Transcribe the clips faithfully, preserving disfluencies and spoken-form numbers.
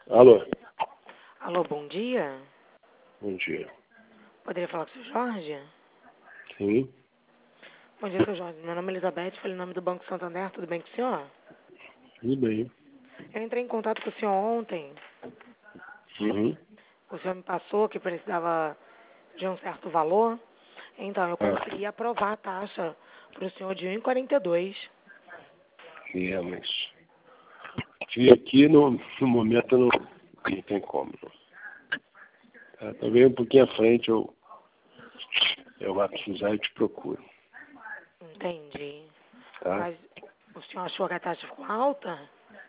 Alô? Alô, bom dia. Bom dia. Poderia falar com o seu Jorge? Sim. Bom dia, seu Jorge. Meu nome é Elizabeth, falei em nome do Banco Santander. Tudo bem com o senhor? Tudo bem. Eu entrei em contato com o senhor ontem. Uhum. O senhor me passou que precisava de um certo valor. Então, eu Ah, consegui aprovar a taxa para o senhor de um vírgula quarenta e dois. é, mas... E aqui, no, no momento, não, não tem como. Não. Tá, talvez um pouquinho à frente eu, eu vá precisar e te procuro. Entendi. Tá? Mas o senhor achou que a taxa ficou alta?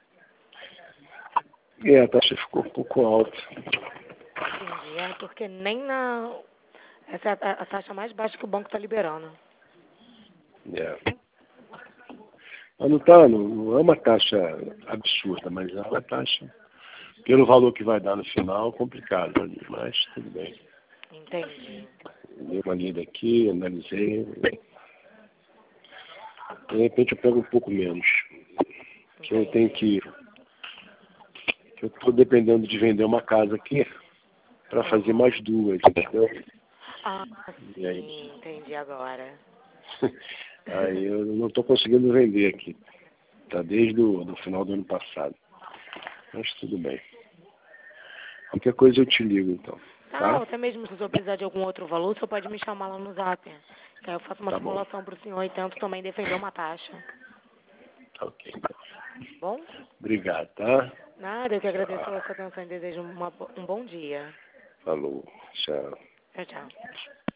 E a taxa ficou um pouco alta. Entendi. É porque nem na... Essa é a, a taxa mais baixa que o banco está liberando. É. Mas não, tá, não, não é uma taxa absurda, mas é uma taxa, pelo valor que vai dar no final, complicado ali, mas tudo bem. Entendi. Dei uma lida aqui, analisei. De repente eu pego um pouco menos. Que eu tenho Entendi. que. Eu estou dependendo de vender uma casa aqui para fazer Uhum. mais duas, entendeu? Ah, E aí, sim, entendi agora. aí eu não estou conseguindo vender aqui. Tá desde o do final do ano passado. Mas tudo bem. Qualquer coisa eu te ligo então. Tá, ou Tá? até mesmo se o senhor precisar de algum outro valor, o senhor pode me chamar lá no Zap. Que aí eu faço uma Tá bom. simulação para o senhor e tento também defender uma taxa. Tá ok. Então. Bom? Obrigado, tá? Nada, eu que agradeço Tchau. pela sua atenção e desejo uma, bo- um bom dia. Falou. Tchau. Tchau, tchau.